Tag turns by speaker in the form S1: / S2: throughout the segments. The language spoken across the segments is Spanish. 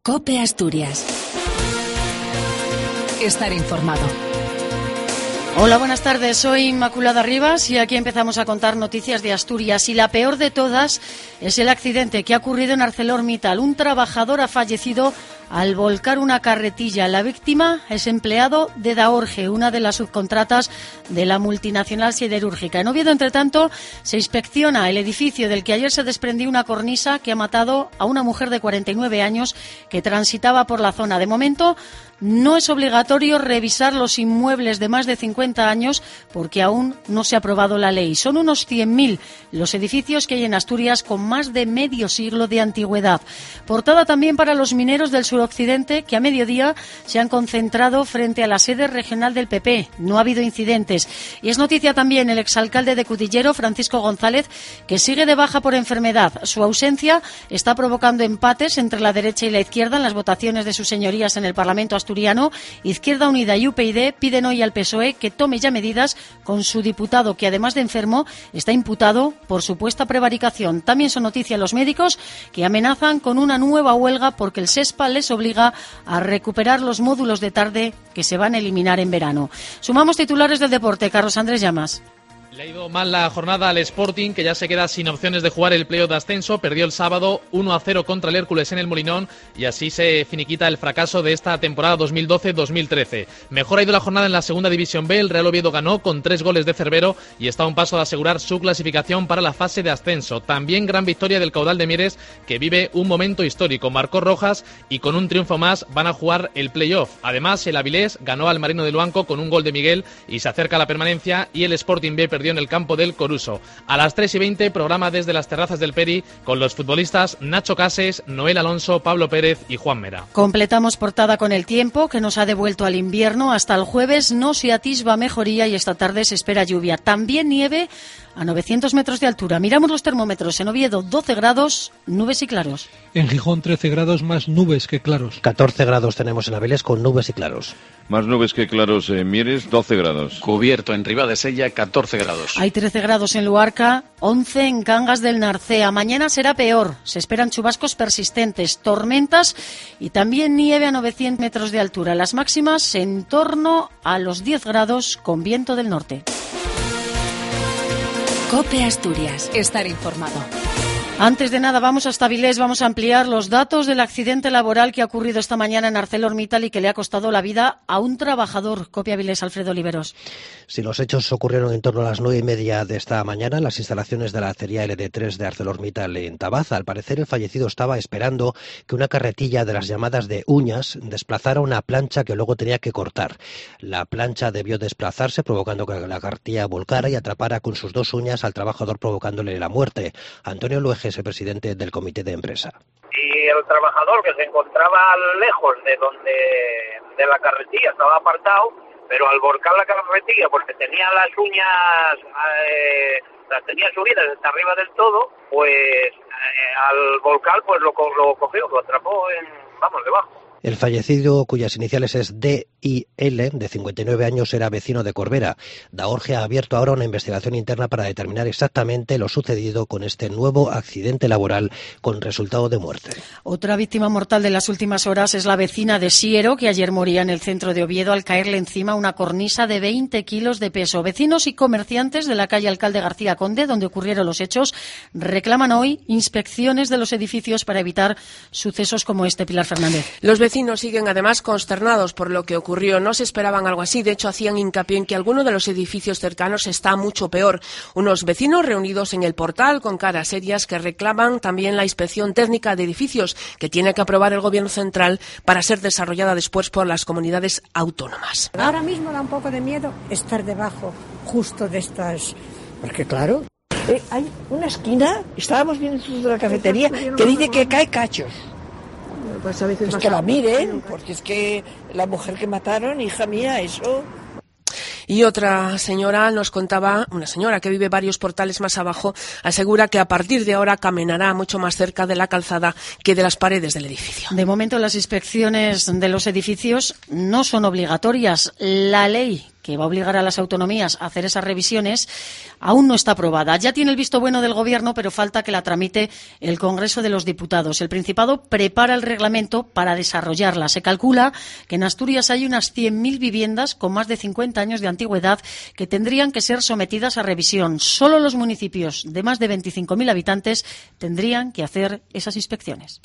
S1: COPE Asturias. Estar informado.
S2: Hola, buenas tardes. Soy Inmaculada Rivas y aquí empezamos a contar noticias de Asturias. Y la peor de todas es el accidente que ha ocurrido en ArcelorMittal. Un trabajador ha fallecido al volcar una carretilla. La víctima es empleado de Daorge, una de las subcontratas de la multinacional siderúrgica. En Oviedo, entre tanto, se inspecciona el edificio del que ayer se desprendió una cornisa que ha matado a una mujer de 49 años que transitaba por la zona. De momento, no es obligatorio revisar los inmuebles de más de 50 años porque aún no se ha aprobado la ley. Son unos 100.000 los edificios que hay en Asturias con más de medio siglo de antigüedad. Portada también para los mineros del suroccidente que a mediodía se han concentrado frente a la sede regional del PP. No ha habido incidentes. Y es noticia también el exalcalde de Cudillero, Francisco González, que sigue de baja por enfermedad. Su ausencia está provocando empates entre la derecha y la izquierda en las votaciones de sus señorías en el Parlamento asturiano. Izquierda Unida y UPyD piden hoy al PSOE que tome ya medidas con su diputado, que además de enfermo está imputado por supuesta prevaricación. También son noticia los médicos que amenazan con una nueva huelga porque el SESPA les obliga a recuperar los módulos de tarde que se van a eliminar en verano. Sumamos titulares del deporte. Carlos Andrés Llamas.
S3: Le ha ido mal la jornada al Sporting, que ya se queda sin opciones de jugar el playoff de ascenso. Perdió el sábado 1-0 contra el Hércules en el Molinón y así se finiquita el fracaso de esta temporada 2012-2013. Mejor ha ido la jornada en la segunda división B. El Real Oviedo ganó con 3 goles de Cervero y está a un paso de asegurar su clasificación para la fase de ascenso. También gran victoria del Caudal de Mieres, que vive un momento histórico. Marcó Rojas y con un triunfo más van a jugar el playoff. Además, el Avilés ganó al Marino de Luanco con un gol de Miguel y se acerca a la permanencia, y el Sporting B perdió en el campo del Coruso. A las 3:20, programa desde las terrazas del Peri con los futbolistas Nacho Cases, Noel Alonso, Pablo Pérez y Juan Mera.
S2: Completamos portada con el tiempo, que nos ha devuelto al invierno. Hasta el jueves no se atisba mejoría y esta tarde se espera lluvia. También nieve a 900 metros de altura. Miramos los termómetros. En Oviedo, 12 grados, nubes y claros.
S4: En Gijón, 13 grados, más nubes que claros.
S5: 14 grados tenemos en Avilés con nubes y claros.
S6: Más nubes que claros en Mieres, 12 grados.
S7: Cubierto en Ribadesella, 14 grados.
S2: Hay 13 grados en Luarca, 11 en Cangas del Narcea. Mañana será peor. Se esperan chubascos persistentes, tormentas y también nieve a 900 metros de altura. Las máximas en torno a los 10 grados con viento del norte.
S1: COPE Asturias. Estar informado.
S2: Antes de nada, vamos hasta Avilés, vamos a ampliar los datos del accidente laboral que ha ocurrido esta mañana en ArcelorMittal y que le ha costado la vida a un trabajador. COPE Avilés, Alfredo Oliveros.
S5: Sí, los hechos ocurrieron en torno a las 9:30 de esta mañana en las instalaciones de la acería LD3 de ArcelorMittal en Tabaza. Al parecer, el fallecido estaba esperando que una carretilla de las llamadas de uñas desplazara una plancha que luego tenía que cortar. La plancha debió desplazarse, provocando que la carretilla volcara y atrapara con sus 2 uñas al trabajador, provocándole la muerte. Antonio Luege es el presidente del comité de empresa.
S8: Y el trabajador, que se encontraba lejos de la carretilla, estaba apartado, pero al volcar la carretilla, porque tenía las uñas, las tenía subidas hasta arriba del todo, pues al volcar pues lo cogió, lo atrapó debajo.
S5: El fallecido, cuyas iniciales es D.I.L., de 59 años, era vecino de Corbera. Daorge ha abierto ahora una investigación interna para determinar exactamente lo sucedido con este nuevo accidente laboral con resultado de muerte.
S2: Otra víctima mortal de las últimas horas es la vecina de Siero, que ayer moría en el centro de Oviedo al caerle encima una cornisa de 20 kilos de peso. Vecinos y comerciantes de la calle Alcalde García Conde, donde ocurrieron los hechos, reclaman hoy inspecciones de los edificios para evitar sucesos como este. Pilar Fernández.
S9: Los vecinos siguen además consternados por lo que ocurrió. No se esperaban algo así. De hecho, hacían hincapié en que alguno de los edificios cercanos está mucho peor. Unos vecinos reunidos en el portal con caras serias que reclaman también la inspección técnica de edificios que tiene que aprobar el Gobierno central para ser desarrollada después por las comunidades autónomas.
S10: Ahora mismo da un poco de miedo estar debajo justo de estas, porque claro, hay una esquina, estábamos viendo en la cafetería, que dice que cae cachos. Pues a veces que la miren, porque es que la mujer que mataron, hija mía, eso.
S9: Y otra señora nos contaba, una señora que vive varios portales más abajo, asegura que a partir de ahora caminará mucho más cerca de la calzada que de las paredes del edificio.
S2: De momento las inspecciones de los edificios no son obligatorias. La ley que va a obligar a las autonomías a hacer esas revisiones, aún no está aprobada. Ya tiene el visto bueno del Gobierno, pero falta que la tramite el Congreso de los Diputados. El Principado prepara el reglamento para desarrollarla. Se calcula que en Asturias hay unas 100.000 viviendas con más de 50 años de antigüedad que tendrían que ser sometidas a revisión. Solo los municipios de más de 25.000 habitantes tendrían que hacer esas inspecciones.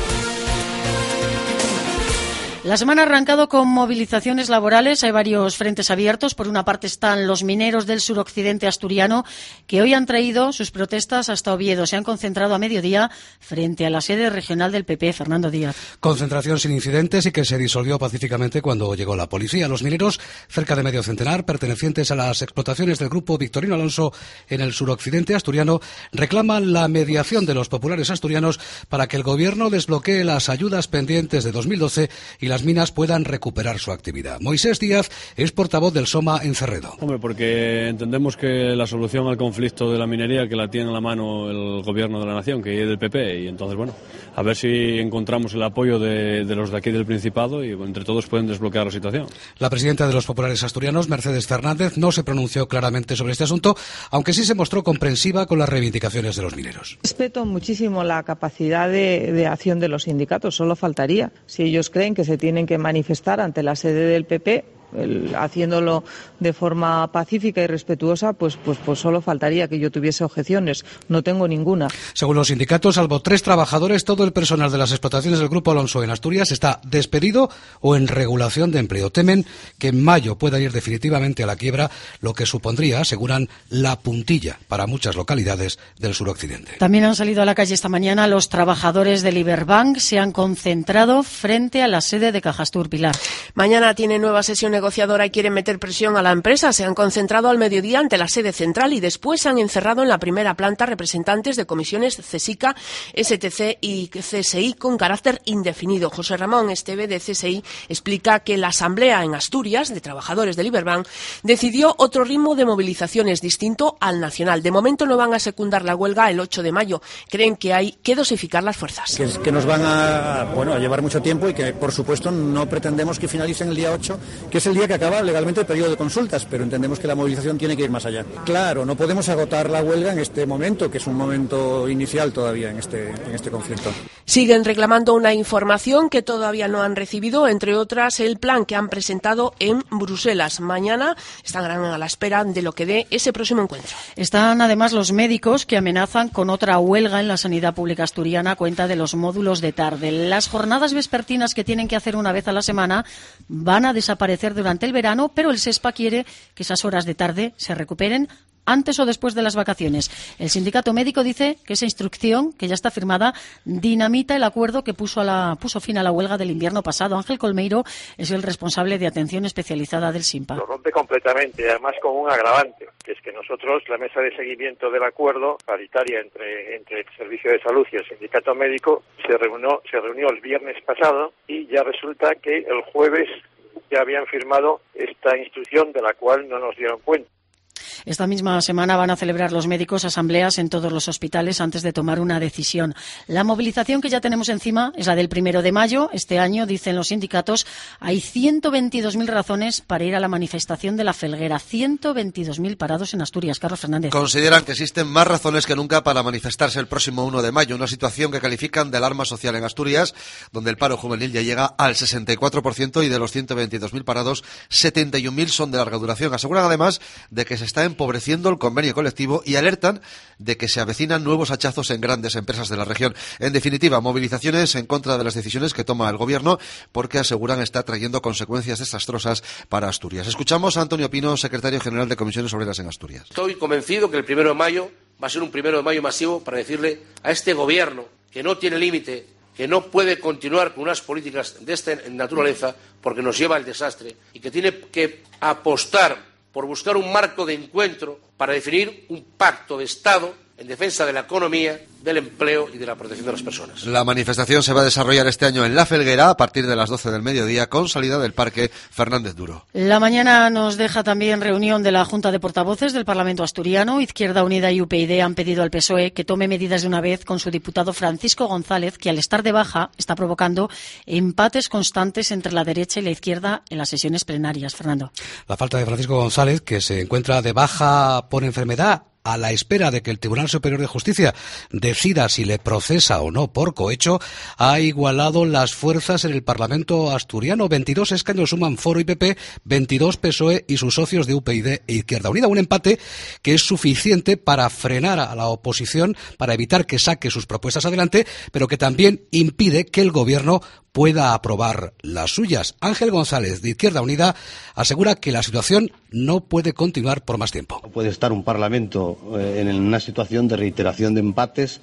S2: La semana ha arrancado con movilizaciones laborales. Hay varios frentes abiertos. Por una parte están los mineros del suroccidente asturiano, que hoy han traído sus protestas hasta Oviedo. Se han concentrado a mediodía frente a la sede regional del PP. Fernando Díaz.
S11: Concentración sin incidentes y que se disolvió pacíficamente cuando llegó la policía. Los mineros, cerca de medio centenar, pertenecientes a las explotaciones del grupo Victorino Alonso en el suroccidente asturiano, reclaman la mediación de los populares asturianos para que el Gobierno desbloquee las ayudas pendientes de 2012 y las minas puedan recuperar su actividad. Moisés Díaz es portavoz del SOMA en Cerredo.
S12: Hombre, porque entendemos que la solución al conflicto de la minería que la tiene en la mano el Gobierno de la Nación, que es del PP, y entonces, bueno, a ver si encontramos el apoyo de los de aquí del Principado y entre todos pueden desbloquear la situación.
S11: La presidenta de los populares asturianos, Mercedes Fernández, no se pronunció claramente sobre este asunto, aunque sí se mostró comprensiva con las reivindicaciones de los mineros.
S13: Respeto muchísimo la capacidad de acción de los sindicatos, solo faltaría. Si ellos creen que se tienen que manifestar ante la sede del PP, haciéndolo de forma pacífica y respetuosa, pues solo faltaría que yo tuviese objeciones. No tengo ninguna.
S11: Según los sindicatos, salvo 3 trabajadores, todo el personal de las explotaciones del Grupo Alonso en Asturias está despedido o en regulación de empleo. Temen que en mayo pueda ir definitivamente a la quiebra, lo que supondría, aseguran, la puntilla para muchas localidades del suroccidente.
S2: También han salido a la calle esta mañana los trabajadores del Iberbank. Se han concentrado frente a la sede de Cajastur. Pilar.
S9: Mañana tiene nueva sesión negociadora y quieren meter presión a la empresa. Se han concentrado al mediodía ante la sede central y después se han encerrado en la primera planta representantes de comisiones CSICA, STC y CSI con carácter indefinido. José Ramón Esteve de CSI explica que la asamblea en Asturias de trabajadores del Iberbank decidió otro ritmo de movilizaciones distinto al nacional. De momento no van a secundar la huelga el 8 de mayo. Creen que hay que dosificar las fuerzas.
S14: Que nos van a llevar mucho tiempo y que, por supuesto, no pretendemos que finalicen el día 8, que es el día que acaba legalmente el periodo de consultas, pero entendemos que la movilización tiene que ir más allá. Claro, no podemos agotar la huelga en este momento, que es un momento inicial todavía en este conflicto.
S9: Siguen reclamando una información que todavía no han recibido, entre otras el plan que han presentado en Bruselas. Mañana estarán a la espera de lo que dé ese próximo encuentro.
S2: Están además los médicos que amenazan con otra huelga en la sanidad pública asturiana a cuenta de los módulos de tarde. Las jornadas vespertinas que tienen que hacer una vez a la semana van a desaparecer durante el verano, pero el SESPA quiere que esas horas de tarde se recuperen antes o después de las vacaciones. El sindicato médico dice que esa instrucción, que ya está firmada, dinamita el acuerdo que puso fin a la huelga del invierno pasado. Ángel Colmeiro es el responsable de atención especializada del SINPA.
S15: Lo rompe completamente, además con un agravante, que es que nosotros, la mesa de seguimiento del acuerdo paritaria entre el Servicio de Salud y el sindicato médico, se reunió el viernes pasado y ya resulta que el jueves ya habían firmado esta instrucción de la cual no nos dieron cuenta.
S2: Esta misma semana van a celebrar los médicos asambleas en todos los hospitales antes de tomar una decisión. La movilización que ya tenemos encima es la del 1 de mayo. Este año, dicen los sindicatos, hay 122.000 razones para ir a la manifestación de la Felguera. 122.000 parados en Asturias. Carlos Fernández.
S16: Consideran que existen más razones que nunca para manifestarse el próximo 1 de mayo. Una situación que califican de alarma social en Asturias, donde el paro juvenil ya llega al 64% y de los 122.000 parados, 71.000 son de larga duración. Aseguran además de que se está empobreciendo el convenio colectivo y alertan de que se avecinan nuevos hachazos en grandes empresas de la región. En definitiva, movilizaciones en contra de las decisiones que toma el Gobierno, porque aseguran está trayendo consecuencias desastrosas para Asturias. Escuchamos a Antonio Pino, secretario general de Comisiones Obreras en Asturias.
S17: Estoy convencido que el 1 de mayo va a ser un 1 de mayo masivo para decirle a este Gobierno que no tiene límite, que no puede continuar con unas políticas de esta naturaleza porque nos lleva al desastre y que tiene que apostar por buscar un marco de encuentro para definir un pacto de Estado en defensa de la economía, del empleo y de la protección de las personas.
S16: La manifestación se va a desarrollar este año en La Felguera a partir de las 12 del mediodía con salida del Parque Fernández Duro.
S2: La mañana nos deja también reunión de la Junta de Portavoces del Parlamento asturiano. Izquierda Unida y UPyD han pedido al PSOE que tome medidas de una vez con su diputado Francisco González, que al estar de baja está provocando empates constantes entre la derecha y la izquierda en las sesiones plenarias. Fernando.
S11: La falta de Francisco González, que se encuentra de baja por enfermedad, a la espera de que el Tribunal Superior de Justicia decida si le procesa o no por cohecho, ha igualado las fuerzas en el Parlamento asturiano. 22 escaños suman Foro y PP, 22 PSOE y sus socios de UPyD e Izquierda Unida. Un empate que es suficiente para frenar a la oposición, para evitar que saque sus propuestas adelante, pero que también impide que el Gobierno pueda aprobar las suyas. Ángel González, de Izquierda Unida, asegura que la situación no puede continuar por más tiempo.
S18: No puede estar un Parlamento en una situación de reiteración de empates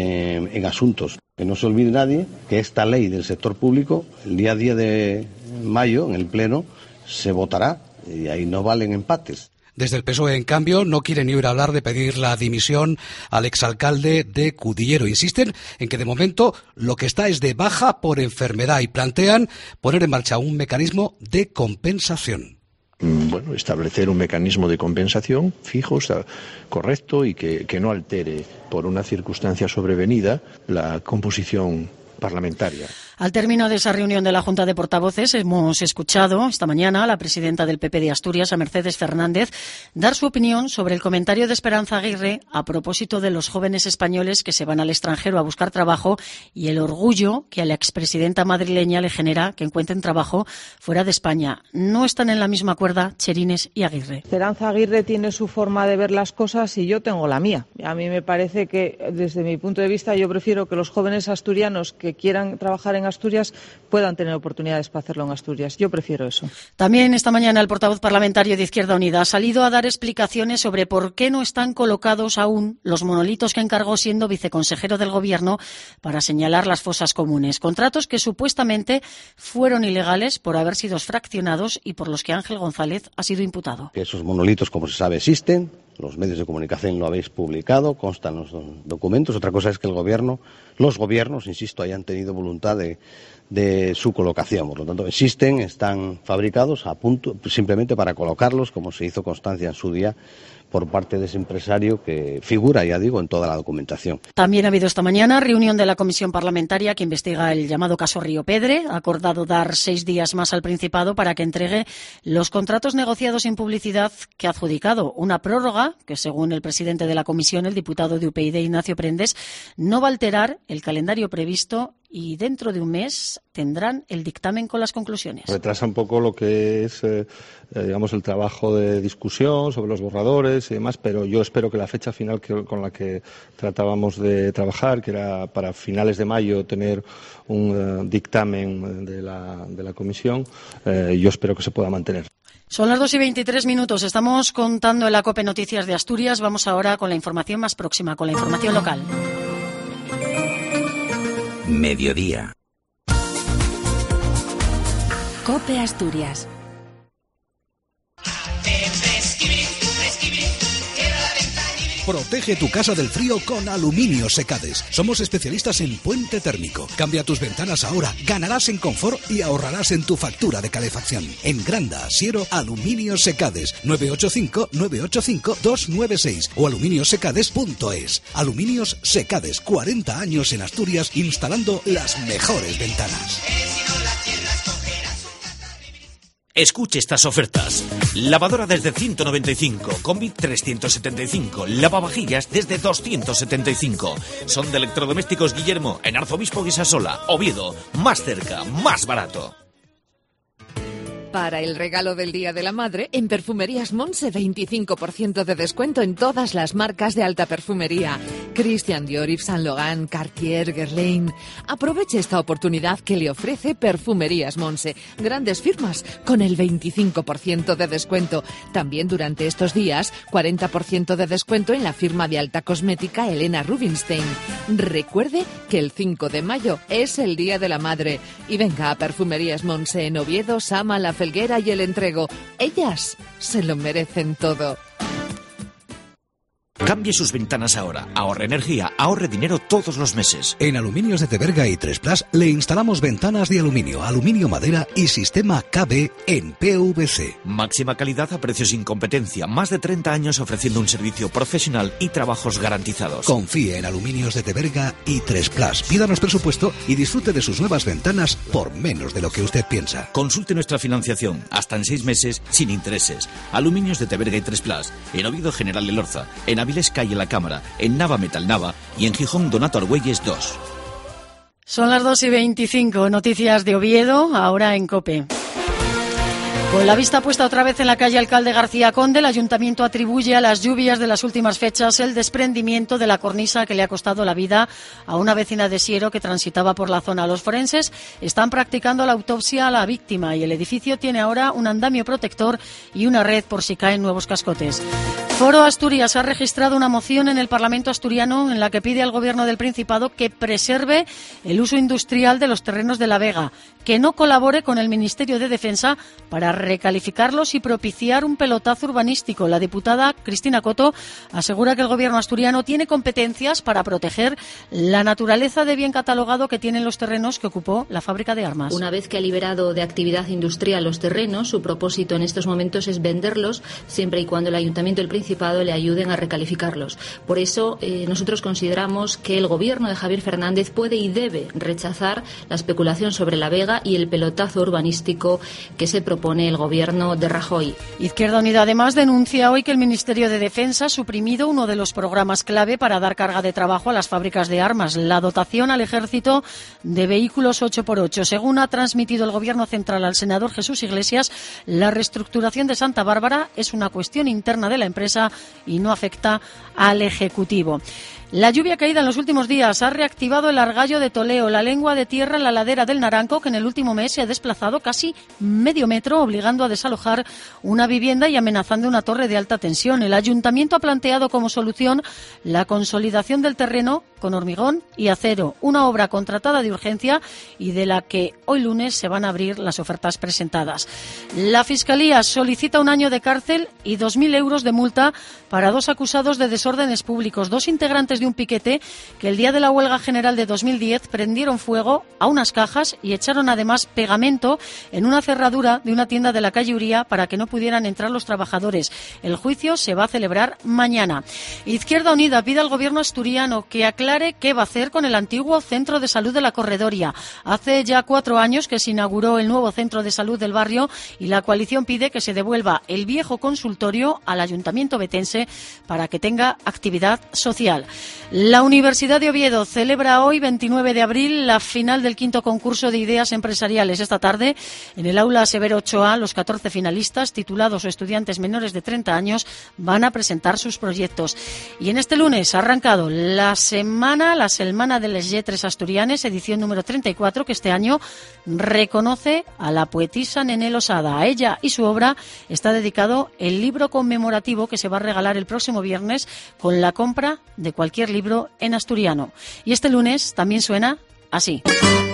S18: en asuntos. Que no se olvide nadie que esta ley del sector público, el día 10 de mayo, en el Pleno, se votará y ahí no valen empates.
S11: Desde el PSOE, en cambio, no quieren ni oír hablar de pedir la dimisión al exalcalde de Cudillero. Insisten en que, de momento, lo que está es de baja por enfermedad y plantean poner en marcha un mecanismo de compensación.
S19: Bueno, establecer un mecanismo de compensación fijo, correcto y que no altere por una circunstancia sobrevenida la composición parlamentaria.
S2: Al término de esa reunión de la Junta de Portavoces hemos escuchado esta mañana a la presidenta del PP de Asturias, a Mercedes Fernández, dar su opinión sobre el comentario de Esperanza Aguirre a propósito de los jóvenes españoles que se van al extranjero a buscar trabajo y el orgullo que a la expresidenta madrileña le genera que encuentren trabajo fuera de España. No están en la misma cuerda Cherines y Aguirre.
S13: Esperanza Aguirre tiene su forma de ver las cosas y yo tengo la mía. A mí me parece que, desde mi punto de vista, yo prefiero que los jóvenes asturianos que quieran trabajar en Asturias puedan tener oportunidades para hacerlo en Asturias. Yo prefiero eso.
S2: También esta mañana el portavoz parlamentario de Izquierda Unida ha salido a dar explicaciones sobre por qué no están colocados aún los monolitos que encargó siendo viceconsejero del Gobierno para señalar las fosas comunes. Contratos que supuestamente fueron ilegales por haber sido fraccionados y por los que Ángel González ha sido imputado.
S18: Que esos monolitos, como se sabe, existen. Los medios de comunicación lo habéis publicado, constan los documentos. Otra cosa es que los gobiernos, insisto, hayan tenido voluntad de su colocación. Por lo tanto, existen, están fabricados a punto, simplemente para colocarlos, como se hizo constancia en su día por parte de ese empresario que figura, ya digo, en toda la documentación.
S2: También ha habido esta mañana reunión de la comisión parlamentaria que investiga el llamado caso Río Pedre. Ha acordado dar 6 días más al Principado para que entregue los contratos negociados sin publicidad que ha adjudicado. Una prórroga que, según el presidente de la comisión, el diputado de UPyD, Ignacio Prendes, no va a alterar el calendario previsto y dentro de un mes tendrán el dictamen con las conclusiones.
S20: Retrasa un poco lo que es, digamos, el trabajo de discusión sobre los borradores y demás, pero yo espero que la fecha final con la que tratábamos de trabajar, que era para finales de mayo tener un dictamen de la comisión, yo espero que se pueda mantener.
S2: Son las 2:23. Estamos contando en la COPE Noticias de Asturias. Vamos ahora con la información más próxima, con la información local.
S1: Mediodía. COPE Asturias.
S11: Protege tu casa del frío con Aluminio Secades. Somos especialistas en puente térmico. Cambia tus ventanas ahora, ganarás en confort y ahorrarás en tu factura de calefacción. En Granda, Siero, Aluminio Secades. 985-985-296 o aluminiosecades.es. Aluminios Secades, 40 años en Asturias instalando las mejores ventanas.
S21: Escuche estas ofertas. Lavadora desde 195, combi 375, lavavajillas desde 275. Son de Electrodomésticos Guillermo, en Arzobispo Guisasola, Oviedo. Más cerca, más barato.
S22: Para el regalo del Día de la Madre, en Perfumerías Monse 25% de descuento en todas las marcas de alta perfumería. Christian Dior, Yves Saint Laurent, Cartier, Guerlain. Aproveche esta oportunidad que le ofrece Perfumerías Monse. Grandes firmas con el 25% de descuento. También durante estos días, 40% de descuento en la firma de alta cosmética Helena Rubinstein. Recuerde que el 5 de mayo es el Día de la Madre. Y venga a Perfumerías Monse en Oviedo, Sama, La Felguera y El Entrego. Ellas se lo merecen todo.
S21: Cambie sus ventanas ahora. Ahorre energía, ahorre dinero todos los meses.
S11: En Aluminios de Teberga y 3Plus le instalamos ventanas de aluminio, aluminio madera y sistema KB en PVC.
S21: Máxima calidad a precios sin competencia. Más de 30 años ofreciendo un servicio profesional y trabajos garantizados.
S11: Confíe en Aluminios de Teberga y 3Plus. Pídanos presupuesto y disfrute de sus nuevas ventanas por menos de lo que usted piensa.
S21: Consulte nuestra financiación hasta en 6 meses sin intereses. Aluminios de Teberga y 3Plus. En Oviedo, General Elorza. En Avilés, calle La Cámara. En Nava, Metal Nava. Y en Gijón, Donato Argüelles 2.
S2: Son las 2:25. Noticias de Oviedo, ahora en COPE. Con la vista puesta otra vez en la calle Alcalde García Conde, el Ayuntamiento atribuye a las lluvias de las últimas fechas el desprendimiento de la cornisa que le ha costado la vida a una vecina de Siero que transitaba por la zona. Los forenses están practicando la autopsia a la víctima y el edificio tiene ahora un andamio protector y una red por si caen nuevos cascotes. Foro Asturias ha registrado una moción en el Parlamento asturiano en la que pide al Gobierno del Principado que preserve el uso industrial de los terrenos de La Vega, que no colabore con el Ministerio de Defensa para recalificarlos y propiciar un pelotazo urbanístico. La diputada Cristina Coto asegura que el Gobierno asturiano tiene competencias para proteger la naturaleza de bien catalogado que tienen los terrenos que ocupó la fábrica de armas.
S3: Una vez que ha liberado de actividad industrial los terrenos, su propósito en estos momentos es venderlos siempre y cuando el Ayuntamiento del Principado le ayuden a recalificarlos. Por eso nosotros consideramos que el Gobierno de Javier Fernández puede y debe rechazar la especulación sobre La Vega y el pelotazo urbanístico que se propone el Gobierno de Rajoy.
S2: Izquierda Unida además denuncia hoy que el Ministerio de Defensa ha suprimido uno de los programas clave para dar carga de trabajo a las fábricas de armas, la dotación al Ejército de vehículos 8x8. Según ha transmitido el Gobierno central al senador Jesús Iglesias, la reestructuración de Santa Bárbara es una cuestión interna de la empresa y no afecta al Ejecutivo. La lluvia caída en los últimos días ha reactivado el argallo de Toleo, la lengua de tierra en la ladera del Naranco, que en el último mes se ha desplazado casi medio metro, obligando a desalojar una vivienda y amenazando una torre de alta tensión. El Ayuntamiento ha planteado como solución la consolidación del terreno con hormigón y acero, una obra contratada de urgencia y de la que hoy lunes se van a abrir las ofertas presentadas. La Fiscalía solicita 1 año de cárcel y 2.000 euros de multa para 2 acusados de desórdenes públicos, 2 integrantes de un piquete que el día de la huelga general de 2010 prendieron fuego a unas cajas y echaron además pegamento en una cerradura de una tienda de la calle Uría para que no pudieran entrar los trabajadores. El juicio se va a celebrar mañana. Izquierda Unida pide al Gobierno asturiano que aclare qué va a hacer con el antiguo centro de salud de la Corredoria. Hace ya 4 años que se inauguró el nuevo centro de salud del barrio y la coalición pide que se devuelva el viejo consultorio al Ayuntamiento betense para que tenga actividad social. La Universidad de Oviedo celebra hoy, 29 de abril, la final del 5º concurso de ideas empresariales. Esta tarde, en el aula Severo Ochoa, los 14 finalistas, titulados o estudiantes menores de 30 años, van a presentar sus proyectos. Y en este lunes ha arrancado la Semana de les Lletres Asturianes, edición número 34, que este año reconoce a la poetisa Nené Losada. A ella y su obra está dedicado el libro conmemorativo que se va a regalar el próximo viernes con la compra de cualquier libro en asturiano. Y este lunes también suena así.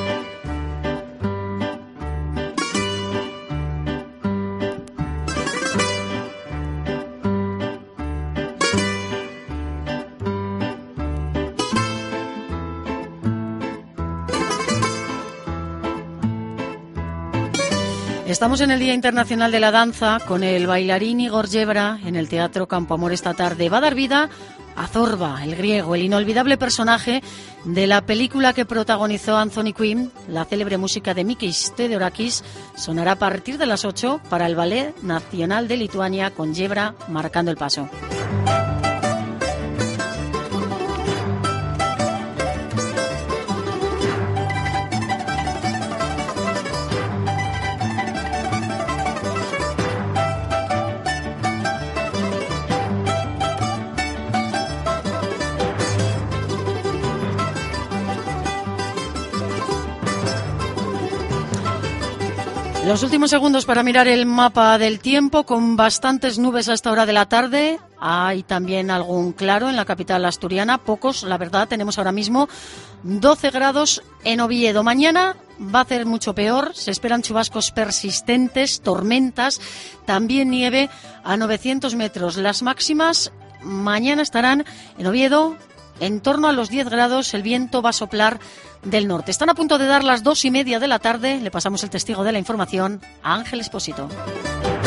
S2: Estamos en el Día Internacional de la Danza con el bailarín Igor Yebra en el Teatro Campo Amor esta tarde. Va a dar vida a Zorba, el griego, el inolvidable personaje de la película que protagonizó Anthony Quinn. La célebre música de Mikis Theodorakis sonará a partir de las 8 para el Ballet Nacional de Lituania, con Yebra marcando el paso. Los últimos segundos para mirar el mapa del tiempo, con bastantes nubes a esta hora de la tarde. Hay también algún claro en la capital asturiana, pocos, la verdad. Tenemos ahora mismo 12 grados en Oviedo. Mañana va a hacer mucho peor, se esperan chubascos persistentes, tormentas, también nieve a 900 metros. Las máximas Mañana estarán en Oviedo en torno a los 10 grados, el viento va a soplar del norte. Están a punto de dar las 2:30 de la tarde. Le pasamos el testigo de la información a Ángel Espósito.